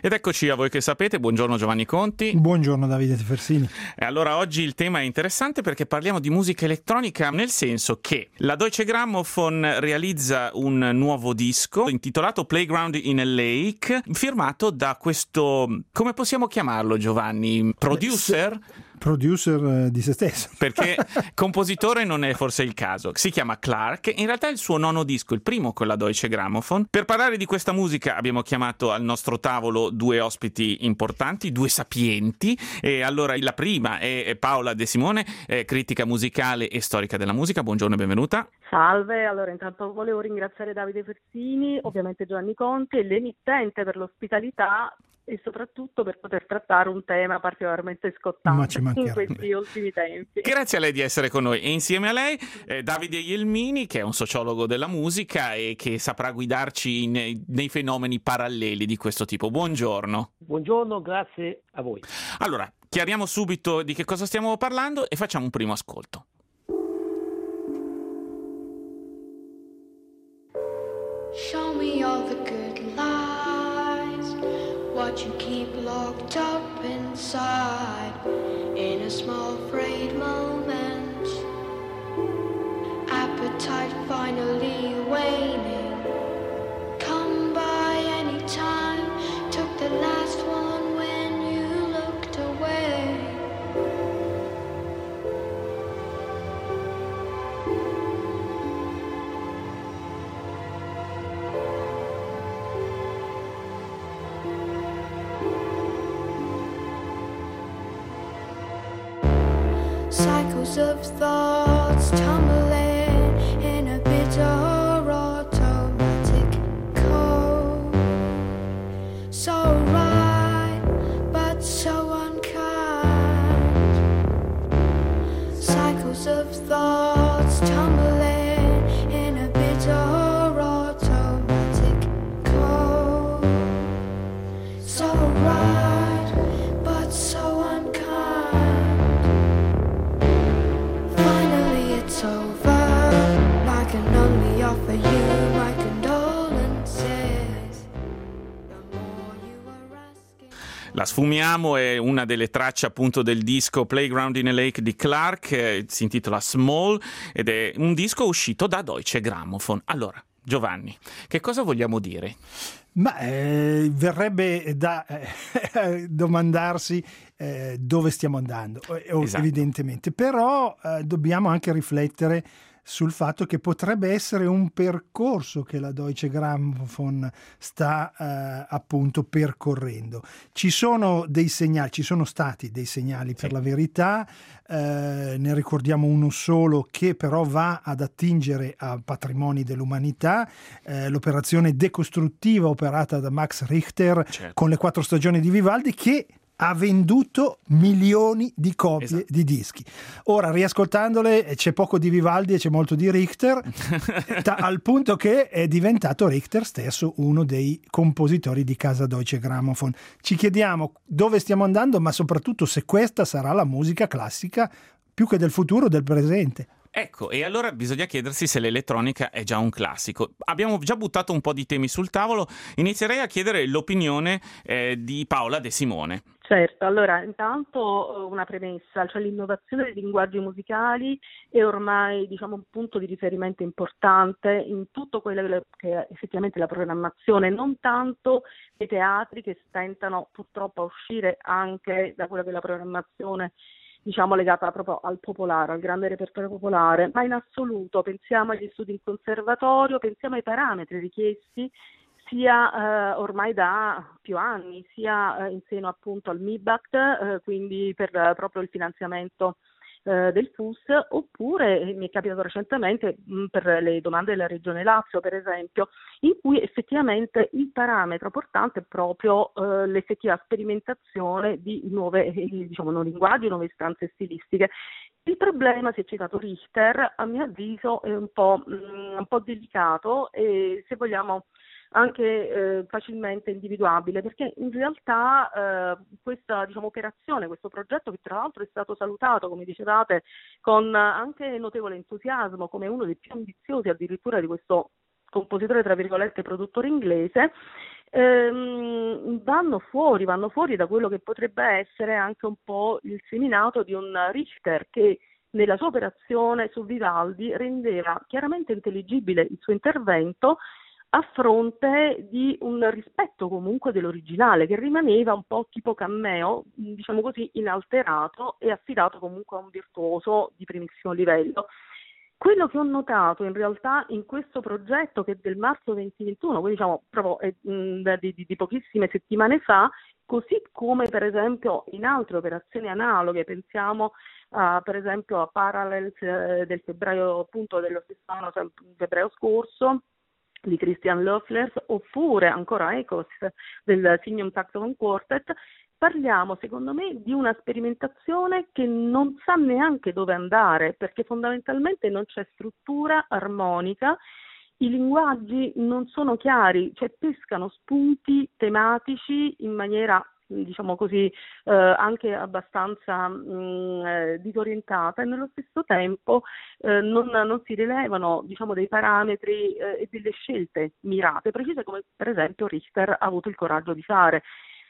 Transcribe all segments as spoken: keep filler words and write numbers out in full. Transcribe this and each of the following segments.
Ed eccoci a voi che sapete, buongiorno Giovanni Conti. Buongiorno Davide Tefersini. E allora oggi il tema è interessante perché parliamo di musica elettronica, nel senso che la Deutsche Grammophon realizza un nuovo disco intitolato Playground in a Lake, firmato da questo, come possiamo chiamarlo Giovanni? Producer? Producer di se stesso. Perché compositore non è forse il caso. Si chiama Clark, in realtà è il suo nono disco, il primo con la Deutsche Grammophon. Per parlare di questa musica abbiamo chiamato al nostro tavolo due ospiti importanti, due sapienti. E allora la prima è Paola De Simone, critica musicale e storica della musica. Buongiorno e benvenuta. Salve, allora intanto volevo ringraziare Davide Fersini, ovviamente Giovanni Conti e l'emittente per l'ospitalità e soprattutto per poter trattare un tema particolarmente scottante in questi ultimi tempi. Grazie a lei di essere con noi e insieme a lei eh, Davide Jelmini, che è un sociologo della musica e che saprà guidarci in, nei fenomeni paralleli di questo tipo. Buongiorno. Buongiorno, grazie a voi. Allora, chiariamo subito di che cosa stiamo parlando e facciamo un primo ascolto. Show me all the good lies, what you keep locked up inside, in a small frayed moment, appetite finally waning, come by any time, took the last one when you looked away. Cycles of thoughts tumbling in a bitter automatic code. So right, but so unkind. Cycles of thoughts tumbling in a bitter automatic code. So right, but so unkind. It's over. I can only offer you my condolences. The more you are asking. La sfumiamo, è una delle tracce appunto del disco Playground in a Lake di Clark, eh, si intitola Small ed è un disco uscito da Deutsche Grammophon. Allora, Giovanni, che cosa vogliamo dire? Ma eh, verrebbe da eh, domandarsi eh, dove stiamo andando, eh, esatto. Evidentemente, però eh, dobbiamo anche riflettere sul fatto che potrebbe essere un percorso che la Deutsche Grammophon sta eh, appunto percorrendo. Ci sono dei segnali, ci sono stati dei segnali sì. per la verità, eh, ne ricordiamo uno solo che però va ad attingere a patrimoni dell'umanità, eh, l'operazione decostruttiva operata da Max Richter, certo. Con le quattro stagioni di Vivaldi, che ha venduto milioni di copie, esatto. Di dischi. Ora, riascoltandole, c'è poco di Vivaldi e c'è molto di Richter, ta- al punto che è diventato Richter stesso uno dei compositori di casa Deutsche Grammophon. Ci chiediamo dove stiamo andando, ma soprattutto se questa sarà la musica classica più che del futuro, del presente. Ecco, e allora bisogna chiedersi se l'elettronica è già un classico. Abbiamo già buttato un po' di temi sul tavolo, inizierei a chiedere l'opinione eh, di Paola De Simone. Certo, allora intanto una premessa, cioè l'innovazione dei linguaggi musicali è ormai diciamo un punto di riferimento importante in tutto quello che è effettivamente la programmazione, non tanto nei teatri che stentano purtroppo a uscire anche da quella che è la programmazione diciamo legata proprio al popolare, al grande repertorio popolare, ma in assoluto pensiamo agli studi in conservatorio, pensiamo ai parametri richiesti sia eh, ormai da più anni, sia eh, in seno appunto al M I B A C T, eh, quindi per eh, proprio il finanziamento eh, del F U S, oppure eh, mi è capitato recentemente mh, per le domande della Regione Lazio, per esempio, in cui effettivamente il parametro portante è proprio eh, l'effettiva sperimentazione di nuove, eh, diciamo, nuovi linguaggi, nuove istanze stilistiche. Il problema, si è citato Richter, a mio avviso è un po', mh, un po' delicato e se vogliamo anche eh, facilmente individuabile, perché in realtà eh, questa diciamo, operazione, questo progetto che tra l'altro è stato salutato, come dicevate, con anche notevole entusiasmo come uno dei più ambiziosi addirittura di questo compositore tra virgolette produttore inglese, ehm, vanno fuori, vanno fuori da quello che potrebbe essere anche un po' il seminato di un Richter che nella sua operazione su Vivaldi rendeva chiaramente intelligibile il suo intervento a fronte di un rispetto comunque dell'originale che rimaneva un po' tipo cameo, diciamo così, inalterato e affidato comunque a un virtuoso di primissimo livello. Quello che ho notato in realtà in questo progetto che è del marzo duemilaventuno, quindi diciamo proprio è, mh, di, di, di pochissime settimane fa, così come per esempio in altre operazioni analoghe, pensiamo uh, per esempio a Parallels eh, del febbraio appunto dello stesso anno, febbraio scorso, di Christian Löffler, oppure ancora Echos del Signum Saxophone Quartet, parliamo secondo me di una sperimentazione che non sa neanche dove andare, perché fondamentalmente non c'è struttura armonica, i linguaggi non sono chiari, cioè pescano spunti tematici in maniera diciamo così eh, anche abbastanza mh, eh, disorientata e nello stesso tempo eh, non, non si rilevano diciamo dei parametri eh, e delle scelte mirate, precise come per esempio Richter ha avuto il coraggio di fare.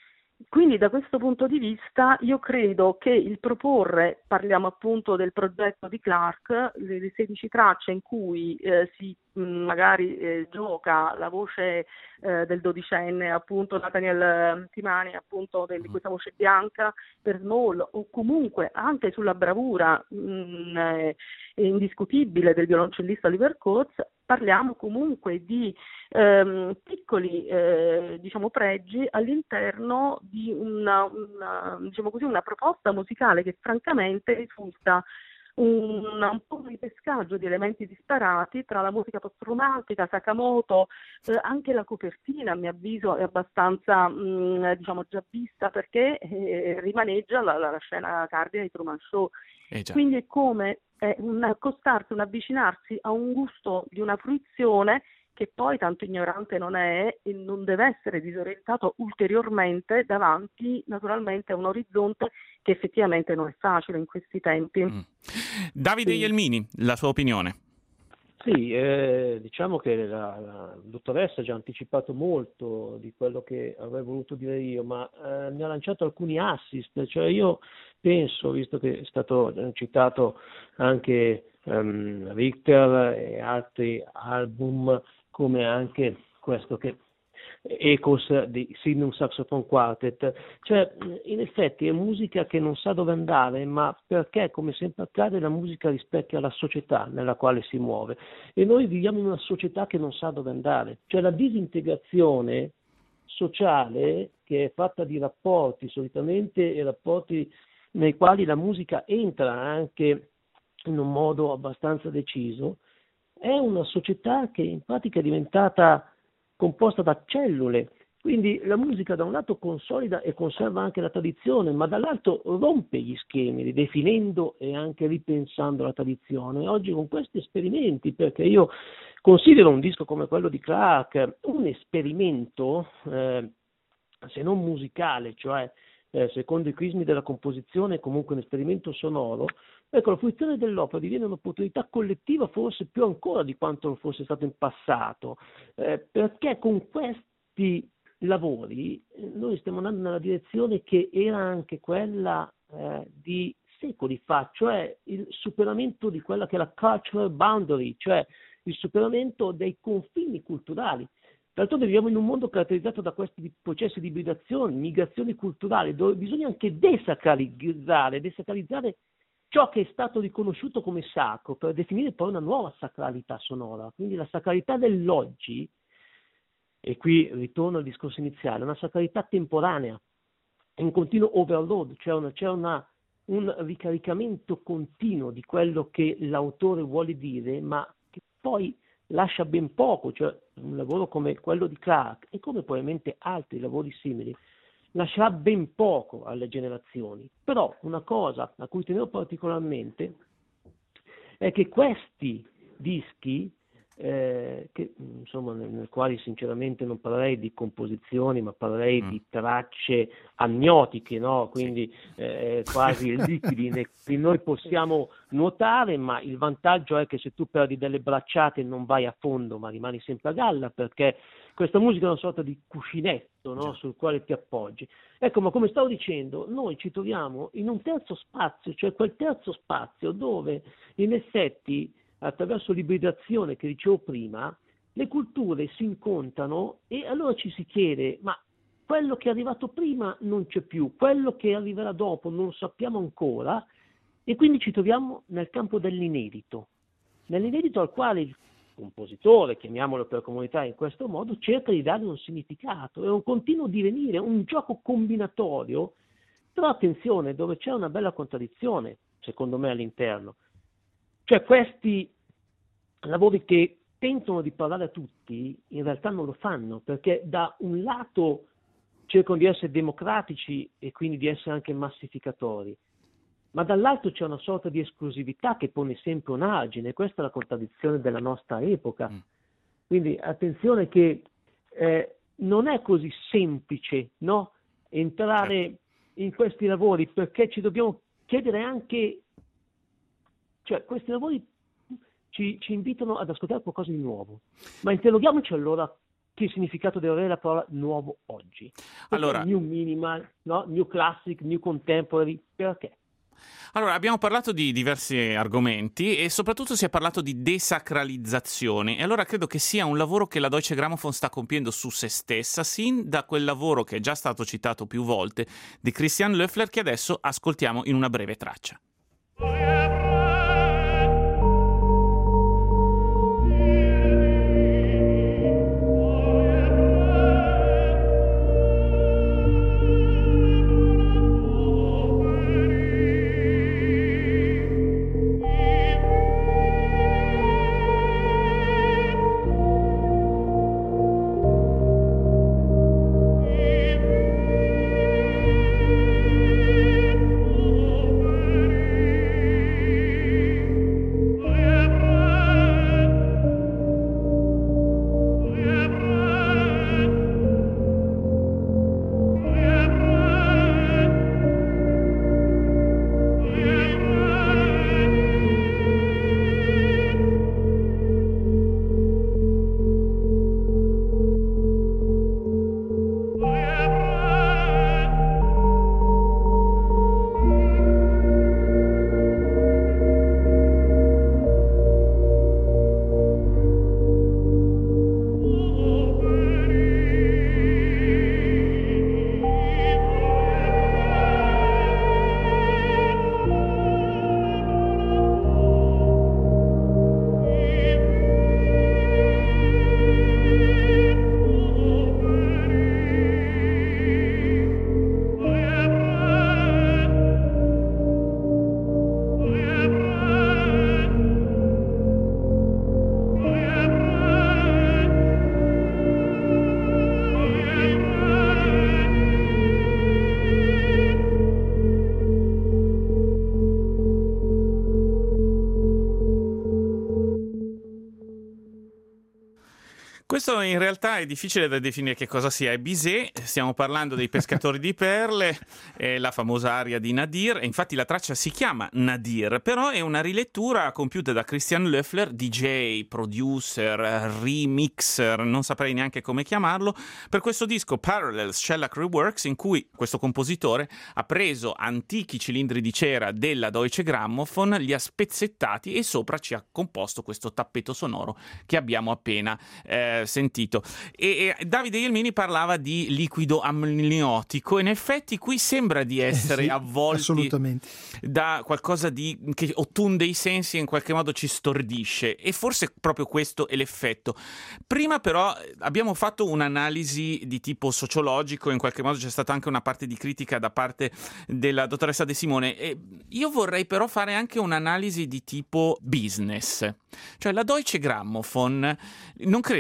Quindi da questo punto di vista io credo che il proporre, parliamo appunto del progetto di Clark, le, le sedici tracce in cui eh, si mh, magari eh, gioca la voce eh, del dodicenne, appunto Nathaniel Timani, appunto del, di questa voce bianca per Small, o comunque anche sulla bravura mh, eh, indiscutibile del violoncellista Oliver Coates, parliamo comunque di ehm, piccoli eh, diciamo pregi all'interno di una, una, diciamo così, una proposta musicale che francamente risulta un, un po' un ripescaggio di elementi disparati tra la musica post-romantica, Sakamoto, eh, anche la copertina a mio avviso è abbastanza mh, diciamo già vista perché eh, rimaneggia la, la, la scena cardine di Truman Show. Eh già. Quindi è come è un accostarsi, un avvicinarsi a un gusto di una fruizione che poi tanto ignorante non è e non deve essere disorientato ulteriormente davanti naturalmente a un orizzonte che effettivamente non è facile in questi tempi. Mm. Davide Sì. Ielmini, la sua opinione? Sì, eh, diciamo che la, la dottoressa ha già anticipato molto di quello che avrei voluto dire io, ma eh, mi ha lanciato alcuni assist, cioè io penso, visto che è stato citato anche um, Richter e altri album, come anche questo che Echos di Signum Saxophone Quartet, cioè in effetti è musica che non sa dove andare, ma perché come sempre accade la musica rispecchia la società nella quale si muove e noi viviamo in una società che non sa dove andare, cioè la disintegrazione sociale che è fatta di rapporti solitamente e rapporti nei quali la musica entra anche in un modo abbastanza deciso, è una società che in pratica è diventata composta da cellule, quindi la musica da un lato consolida e conserva anche la tradizione, ma dall'altro rompe gli schemi, ridefinendo e anche ripensando la tradizione. Oggi con questi esperimenti, perché io considero un disco come quello di Clark un esperimento, eh, se non musicale, cioè eh, secondo i crismi della composizione, comunque un esperimento sonoro, ecco, la fruizione dell'opera diviene un'opportunità collettiva forse più ancora di quanto non fosse stato in passato, eh, perché con questi lavori eh, noi stiamo andando nella direzione che era anche quella eh, di secoli fa, cioè il superamento di quella che è la cultural boundary, cioè il superamento dei confini culturali. D'altronde viviamo in un mondo caratterizzato da questi processi di ibridazione, migrazioni culturali, dove bisogna anche desacralizzare, desacralizzare ciò che è stato riconosciuto come sacro per definire poi una nuova sacralità sonora. Quindi la sacralità dell'oggi, e qui ritorno al discorso iniziale, è una sacralità temporanea, è un continuo overload, cioè una, c'è una, un ricaricamento continuo di quello che l'autore vuole dire, ma che poi lascia ben poco, cioè un lavoro come quello di Clark e come probabilmente altri lavori simili, lascerà ben poco alle generazioni. Però una cosa a cui tenevo particolarmente è che questi dischi eh, che, insomma, nel, nel quale sinceramente non parlerei di composizioni, ma parlerei mm. di tracce agnotiche, no? Quindi eh, quasi liquidi nei cui noi possiamo nuotare, ma il vantaggio è che se tu perdi delle bracciate non vai a fondo, ma rimani sempre a galla, perché questa musica è una sorta di cuscinetto, no? Sul quale ti appoggi. Ecco, ma come stavo dicendo, noi ci troviamo in un terzo spazio, cioè quel terzo spazio dove in effetti, attraverso l'ibridazione che dicevo prima, le culture si incontrano e allora ci si chiede, ma quello che è arrivato prima non c'è più, quello che arriverà dopo non lo sappiamo ancora, e quindi ci troviamo nel campo dell'inedito, nell'inedito al quale il compositore, chiamiamolo per comunità in questo modo, cerca di dare un significato, è un continuo divenire, un gioco combinatorio, però attenzione, dove c'è una bella contraddizione, secondo me, all'interno. Cioè questi lavori che tentano di parlare a tutti, in realtà non lo fanno, perché da un lato cercano di essere democratici e quindi di essere anche massificatori, ma dall'altro c'è una sorta di esclusività che pone sempre un argine, e questa è la contraddizione della nostra epoca. Mm. Quindi attenzione che eh, non è così semplice, no? Entrare certo. in questi lavori, perché ci dobbiamo chiedere anche, cioè questi lavori ci, ci invitano ad ascoltare qualcosa di nuovo, ma interroghiamoci allora che il significato deve avere la parola nuovo oggi. Perché allora, new minimal, no? New classic, new contemporary, perché? Allora, abbiamo parlato di diversi argomenti e soprattutto si è parlato di desacralizzazione, e allora credo che sia un lavoro che la Deutsche Grammophon sta compiendo su se stessa, sin da quel lavoro che è già stato citato più volte di Christian Loeffler, che adesso ascoltiamo in una breve traccia. Questo in realtà è difficile da definire che cosa sia. È Bizet, stiamo parlando dei pescatori di perle, è la famosa aria di Nadir, e infatti la traccia si chiama Nadir, però è una rilettura compiuta da Christian Loeffler, D J, producer, remixer, non saprei neanche come chiamarlo, per questo disco Parallels Shellac Reworks, in cui questo compositore ha preso antichi cilindri di cera della Deutsche Grammophon, li ha spezzettati e sopra ci ha composto questo tappeto sonoro che abbiamo appena eh, sentito. E, e Davide Gelmini parlava di liquido amniotico, e in effetti qui sembra di essere eh sì, avvolti assolutamente. Da qualcosa di che ottunde i sensi e in qualche modo ci stordisce, e forse proprio questo è l'effetto. Prima però abbiamo fatto un'analisi di tipo sociologico, in qualche modo c'è stata anche una parte di critica da parte della dottoressa De Simone, e io vorrei però fare anche un'analisi di tipo business. Cioè la Deutsche Grammophon non credo che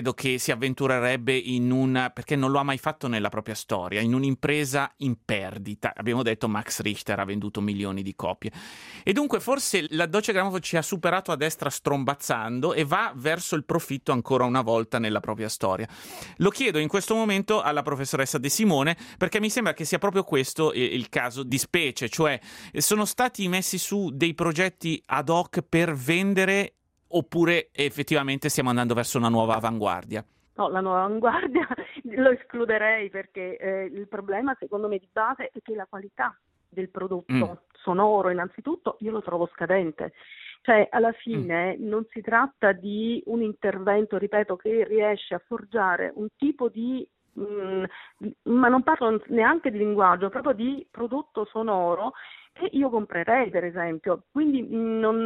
si avventurerebbe in un, perché non lo ha mai fatto nella propria storia, in un'impresa in perdita. Abbiamo detto Max Richter ha venduto milioni di copie. E dunque forse la Deutsche Grammophon ci ha superato a destra strombazzando e va verso il profitto ancora una volta nella propria storia. Lo chiedo in questo momento alla professoressa De Simone, perché mi sembra che sia proprio questo il caso di specie, cioè sono stati messi su dei progetti ad hoc per vendere, oppure effettivamente stiamo andando verso una nuova avanguardia? No, la nuova avanguardia lo escluderei, perché eh, il problema secondo me di base è che la qualità del prodotto mm. sonoro innanzitutto io lo trovo scadente. Cioè alla fine mm. non si tratta di un intervento, ripeto, che riesce a forgiare un tipo di mh, ma non parlo neanche di linguaggio, proprio di prodotto sonoro che io comprerei, per esempio. Quindi non,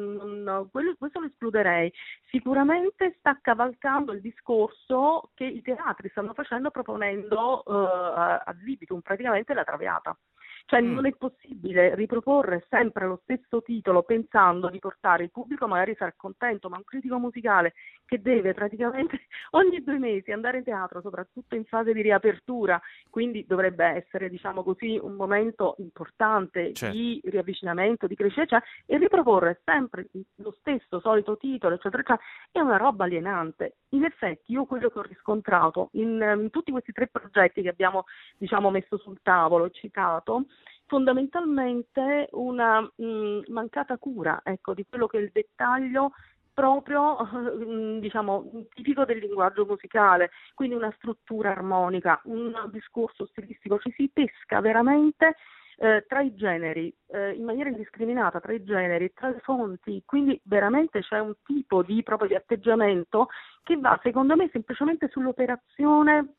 non, quello, questo lo escluderei. Sicuramente sta cavalcando il discorso che i teatri stanno facendo, proponendo uh, ad libitum praticamente la Traviata. Cioè mm. non è possibile riproporre sempre lo stesso titolo pensando di portare il pubblico, magari sarà contento, ma un critico musicale che deve praticamente ogni due mesi andare in teatro, soprattutto in fase di riapertura, quindi dovrebbe essere, diciamo così, un momento importante certo. di riavvicinamento, di crescita, e riproporre sempre lo stesso solito titolo, eccetera, eccetera, è una roba alienante. In effetti io quello che ho riscontrato in, in tutti questi tre progetti che abbiamo, diciamo, messo sul tavolo e citato, fondamentalmente una mh, mancata cura, ecco, di quello che è il dettaglio proprio, mh, diciamo, tipico del linguaggio musicale, quindi una struttura armonica, un discorso stilistico, ci si pesca veramente eh, tra i generi, eh, in maniera indiscriminata, tra i generi, tra le fonti, quindi veramente c'è un tipo di proprio di atteggiamento che va, secondo me, semplicemente sull'operazione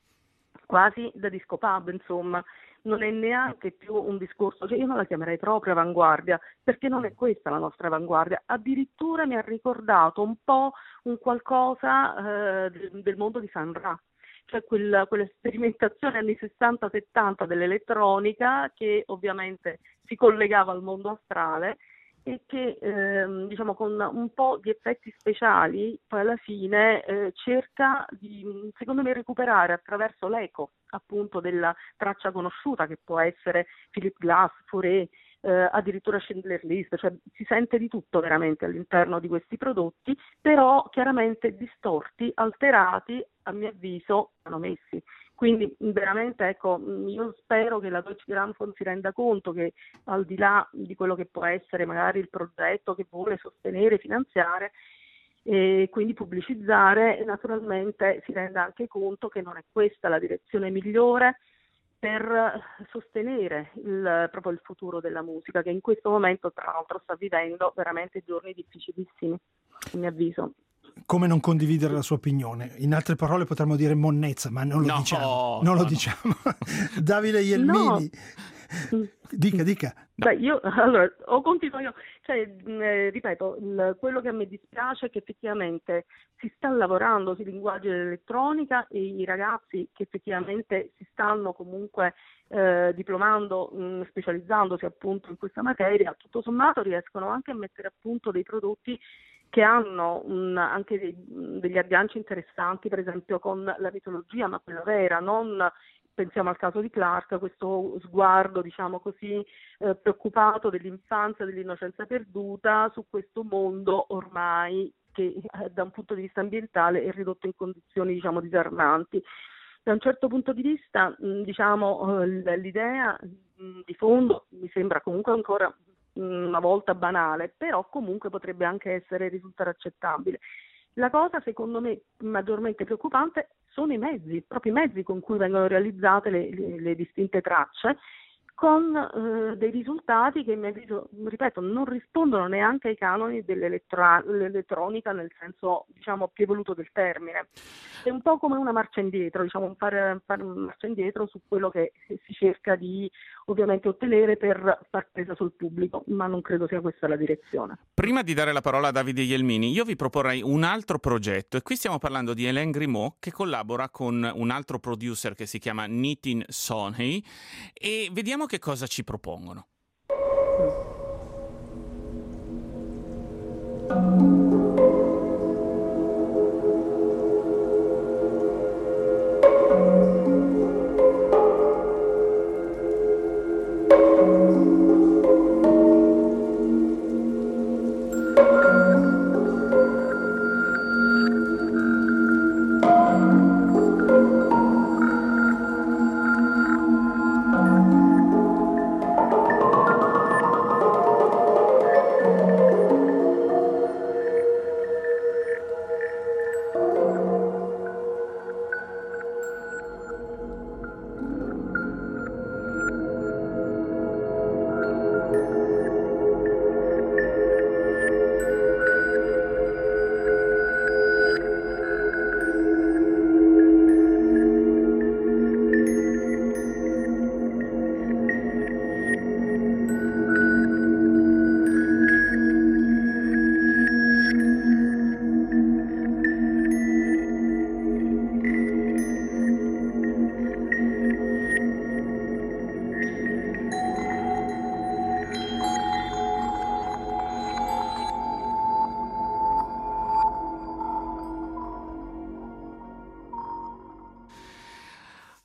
quasi da disco pub, insomma. Non è neanche più un discorso, cioè io non la chiamerei proprio avanguardia, perché non è questa la nostra avanguardia, addirittura mi ha ricordato un po' un qualcosa eh, del, del mondo di Sun Ra, cioè quel, quella sperimentazione anni sessanta settanta dell'elettronica che ovviamente si collegava al mondo astrale e che ehm, diciamo con un po' di effetti speciali poi alla fine eh, cerca di, secondo me, recuperare attraverso l'eco appunto della traccia conosciuta, che può essere Philip Glass, Fauré, eh, addirittura Schindler's List, cioè si sente di tutto veramente all'interno di questi prodotti, però chiaramente distorti, alterati, a mio avviso, sono messi. Quindi veramente, ecco, io spero che la Deutsche Grammophon si renda conto che al di là di quello che può essere magari il progetto che vuole sostenere, finanziare e quindi pubblicizzare, naturalmente si renda anche conto che non è questa la direzione migliore per sostenere il, proprio il futuro della musica, che in questo momento tra l'altro sta vivendo veramente giorni difficilissimi, a mio avviso. Come non condividere la sua opinione? In altre parole potremmo dire monnezza, ma non lo no, diciamo. Non no, lo diciamo. Davide Jelmini. No. Dica, dica. Beh, io allora o continuo io, cioè eh, ripeto, il, quello che a me dispiace è che effettivamente si sta lavorando sui linguaggi dell'elettronica e i ragazzi che effettivamente si stanno comunque eh, diplomando, mh, specializzandosi appunto in questa materia, tutto sommato riescono anche a mettere a punto dei prodotti che hanno un, anche dei, degli agganci interessanti, per esempio con la mitologia, ma quella vera, non pensiamo al caso di Clark, questo sguardo, diciamo così, eh, preoccupato dell'infanzia, dell'innocenza perduta su questo mondo ormai che eh, da un punto di vista ambientale è ridotto in condizioni, diciamo, disarmanti. Da un certo punto di vista, mh, diciamo, eh, l'idea mh, di fondo mi sembra comunque ancora una volta banale, però comunque potrebbe anche essere risultare accettabile. La cosa secondo me maggiormente preoccupante sono i mezzi, proprio i mezzi con cui vengono realizzate le, le, le distinte tracce, con eh, dei risultati che, ripeto, non rispondono neanche ai canoni dell'elettronica nel senso, diciamo, più evoluto del termine. È un po' come una marcia indietro, diciamo, fare, fare una marcia indietro su quello che si cerca di ovviamente ottenere per far presa sul pubblico, ma non credo sia questa la direzione. Prima di dare la parola a Davide Jelmini, io vi proporrei un altro progetto, e qui stiamo parlando di Hélène Grimaud, che collabora con un altro producer che si chiama Nitin Soni, e vediamo che cosa ci propongono.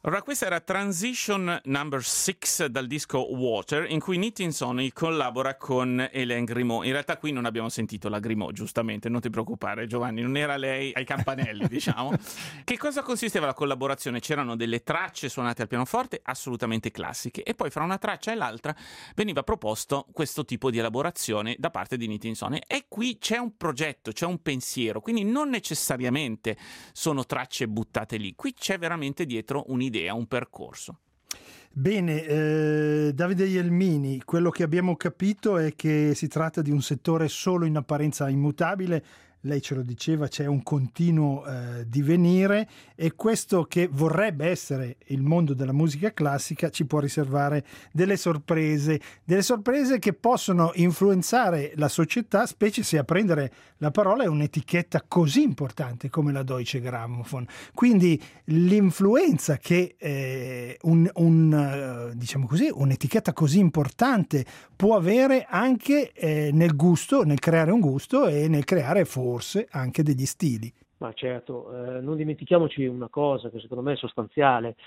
Allora, questa era Transition number six dal disco Water, in cui Nitin Soni collabora con Hélène Grimaud. In realtà qui non abbiamo sentito la Grimaud, giustamente, non ti preoccupare Giovanni, non era lei ai campanelli, diciamo. Che cosa consisteva la collaborazione? C'erano delle tracce suonate al pianoforte assolutamente classiche e poi fra una traccia e l'altra veniva proposto questo tipo di elaborazione da parte di Nitin Soni. E qui c'è un progetto, c'è un pensiero, quindi non necessariamente sono tracce buttate lì, qui c'è veramente dietro un'idea, un percorso. Bene, eh, Davide Jelmini, quello che abbiamo capito è che si tratta di un settore solo in apparenza immutabile. Lei ce lo diceva, c'è un continuo eh, divenire, e questo che vorrebbe essere il mondo della musica classica ci può riservare delle sorprese, delle sorprese che possono influenzare la società, specie se a prendere la parola è un'etichetta così importante come la Deutsche Grammophon. Quindi l'influenza che eh, un, un, diciamo così, un'etichetta così importante può avere anche eh, nel gusto, nel creare un gusto e nel creare forse anche degli stili. Ma certo, eh, non dimentichiamoci una cosa che secondo me è sostanziale.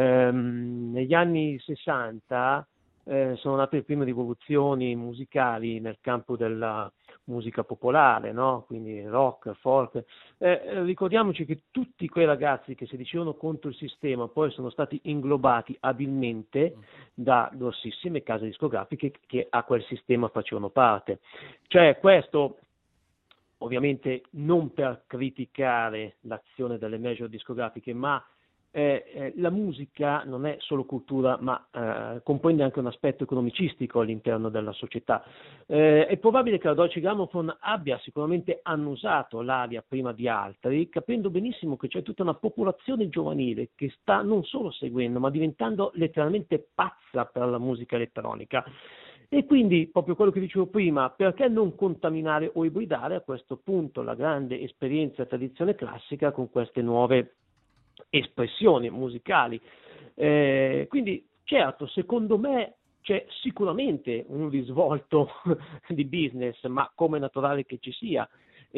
Ehm, negli anni sessanta eh, sono nate le prime rivoluzioni musicali nel campo della musica popolare, no? Quindi rock, folk. Eh, ricordiamoci che tutti quei ragazzi che si dicevano contro il sistema poi sono stati inglobati abilmente da grossissime case discografiche che a quel sistema facevano parte. Cioè questo, ovviamente non per criticare l'azione delle major discografiche, ma eh, eh, la musica non è solo cultura, ma eh, comprende anche un aspetto economicistico all'interno della società. Eh, è probabile che la Deutsche Grammophon abbia sicuramente annusato l'aria prima di altri, capendo benissimo che c'è tutta una popolazione giovanile che sta non solo seguendo, ma diventando letteralmente pazza per la musica elettronica. E quindi, proprio quello che dicevo prima, perché non contaminare o ibridare a questo punto la grande esperienza e tradizione classica con queste nuove espressioni musicali? Eh, quindi, certo, secondo me c'è sicuramente un risvolto di business, ma come è naturale che ci sia.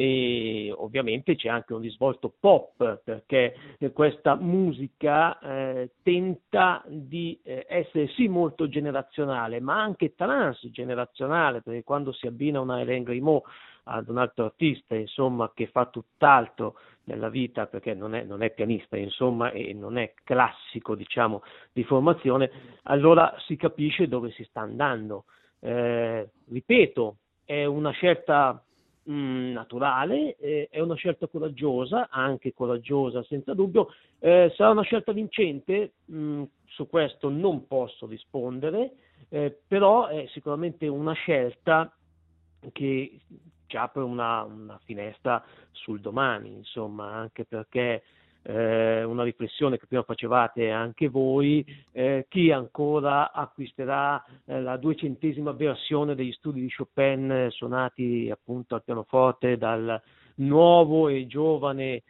E ovviamente c'è anche un risvolto pop, perché questa musica eh, tenta di eh, essere sì molto generazionale, ma anche transgenerazionale, perché quando si abbina una Hélène Grimaud ad un altro artista, insomma, che fa tutt'altro nella vita, perché non è, non è pianista, insomma, e non è classico, diciamo, di formazione, allora si capisce dove si sta andando. Eh, ripeto, è una scelta naturale, eh, è una scelta coraggiosa, anche coraggiosa senza dubbio. Eh, sarà una scelta vincente? Mh, su questo non posso rispondere, eh, però è sicuramente una scelta che ci apre una, una finestra sul domani, insomma, anche perché Eh, una riflessione che prima facevate anche voi, eh, chi ancora acquisterà eh, la duecentesima versione degli studi di Chopin eh, suonati appunto al pianoforte dal nuovo e giovane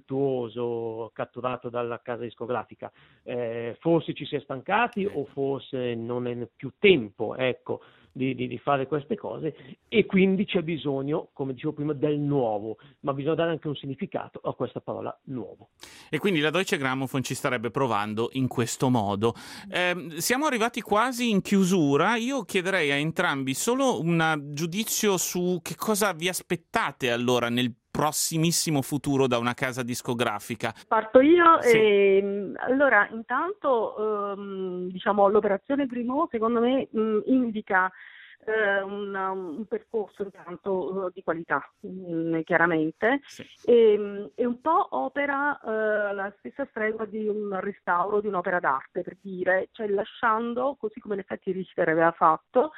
virtuoso catturato dalla casa discografica? Eh, forse ci si è stancati o forse non è più tempo, ecco, Di, di, di fare queste cose, e quindi c'è bisogno, come dicevo prima, del nuovo, ma bisogna dare anche un significato a questa parola nuovo. E quindi la Deutsche Grammophon ci starebbe provando in questo modo. Eh, siamo arrivati quasi in chiusura. Io chiederei a entrambi solo un giudizio su che cosa vi aspettate allora nel prossimissimo futuro da una casa discografica. Parto io. Sì. E, allora, intanto ehm, diciamo l'operazione Grimaud secondo me mh, indica eh, un, un percorso intanto uh, di qualità, mh, chiaramente, Sì. e, e un po' opera eh, la stessa stregua di un restauro di un'opera d'arte, per dire, cioè lasciando, così come in effetti Richter aveva fatto,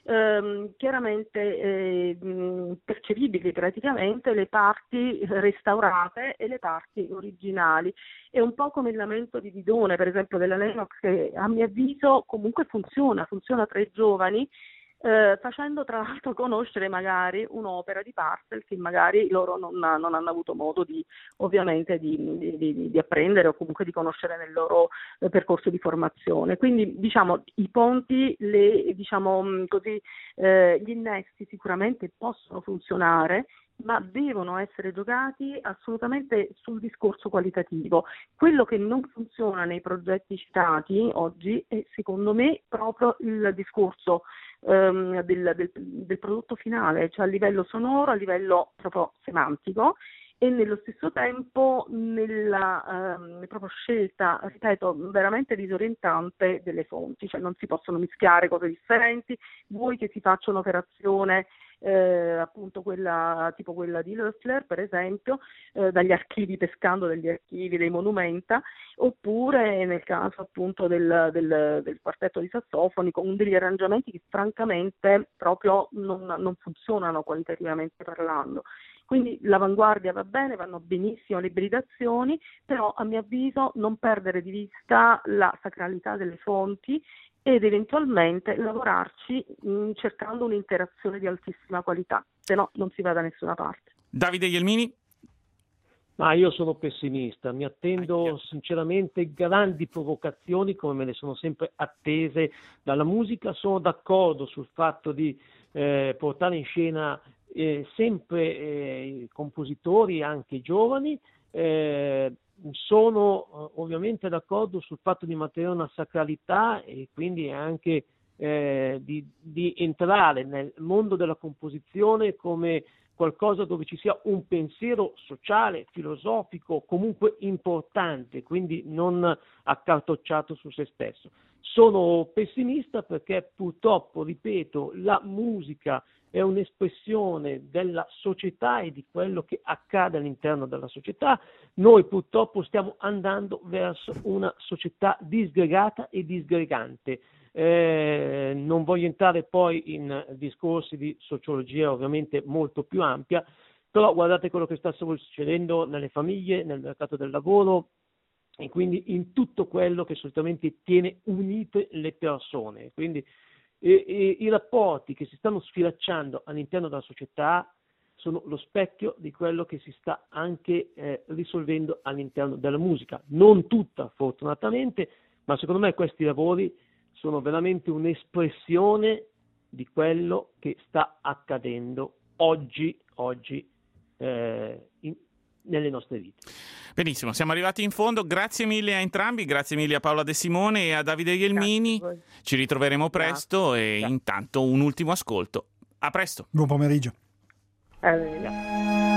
Ehm, chiaramente eh, mh, percepibili praticamente le parti restaurate e le parti originali. È un po' come il lamento di Didone, per esempio, della Lennox, che a mio avviso comunque funziona, funziona tra i giovani, eh, facendo tra l'altro conoscere magari un'opera di Parcel che magari loro non, non hanno avuto modo di ovviamente di, di, di, di apprendere o comunque di conoscere nel loro eh, percorso di formazione. Quindi diciamo i ponti, le, diciamo così, eh, gli innesti sicuramente possono funzionare, ma devono essere giocati assolutamente sul discorso qualitativo. Quello che non funziona nei progetti citati oggi è secondo me proprio il discorso ehm, del, del, del prodotto finale, cioè a livello sonoro, a livello proprio semantico, e nello stesso tempo nella ehm, proprio scelta, ripeto, veramente disorientante delle fonti, cioè non si possono mischiare cose differenti, vuoi che si faccia un'operazione eh, appunto quella tipo quella di Loeffler per esempio, eh, dagli archivi, pescando dagli archivi dei Monumenta, oppure nel caso appunto del, del, del quartetto di sassofoni con degli arrangiamenti che francamente proprio non, non funzionano qualitativamente parlando. Quindi l'avanguardia va bene, vanno benissimo le ibridazioni, però a mio avviso non perdere di vista la sacralità delle fonti ed eventualmente lavorarci mh, cercando un'interazione di altissima qualità, se no non si va da nessuna parte. Davide Gelmini? Ma io sono pessimista, mi attendo sinceramente grandi provocazioni come me ne sono sempre attese dalla musica. Sono d'accordo sul fatto di eh, portare in scena Eh, sempre eh, compositori anche giovani, eh, sono eh, ovviamente d'accordo sul fatto di mantenere una sacralità e quindi anche eh, di, di entrare nel mondo della composizione come qualcosa dove ci sia un pensiero sociale, filosofico, comunque importante, quindi non accartocciato su se stesso. Sono pessimista perché purtroppo, ripeto, la musica è un'espressione della società e di quello che accade all'interno della società. Noi purtroppo stiamo andando verso una società disgregata e disgregante. Eh, non voglio entrare poi in discorsi di sociologia ovviamente molto più ampia, però guardate quello che sta succedendo nelle famiglie, nel mercato del lavoro e quindi in tutto quello che solitamente tiene unite le persone. Quindi E, e i rapporti che si stanno sfilacciando all'interno della società sono lo specchio di quello che si sta anche eh, risolvendo all'interno della musica. Non tutta, fortunatamente, ma secondo me questi lavori sono veramente un'espressione di quello che sta accadendo oggi, oggi eh, in, nelle nostre vite. Benissimo, siamo arrivati in fondo, grazie mille a entrambi, grazie mille a Paola De Simone e a Davide Gelmini, ci ritroveremo presto grazie. E grazie. Intanto un ultimo ascolto, a presto. Buon pomeriggio. Eh,